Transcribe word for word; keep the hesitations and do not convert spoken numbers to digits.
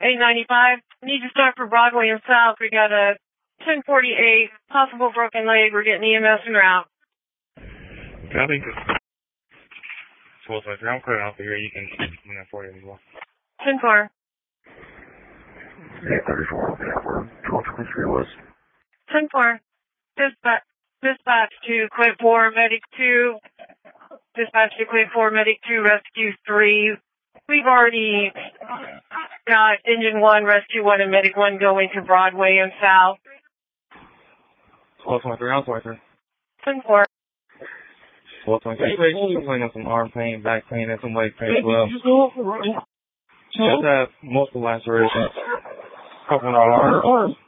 eight ninety-five. Need to start for Broadway and South. We got a ten forty-eight, possible broken leg. We're getting E M S en route. Copy. twelve twenty-three, I'm clear off of here. You can you know, for you as well. ten four. eight thirty-four, okay, twelve twenty-three was. ten four. Dispatch, dispatch to Quit four, Medic two. Dispatch to Quit four, Medic two, Rescue three. We've already got Engine one, Rescue one, and Medic one going to Broadway and South. twelve twenty-three, I'm sorry, sir. ten four. twelve twenty-three, please. Complaining of some arm pain, back pain, and some leg pain as well. Just have multiple lacerations. Couple of our arms.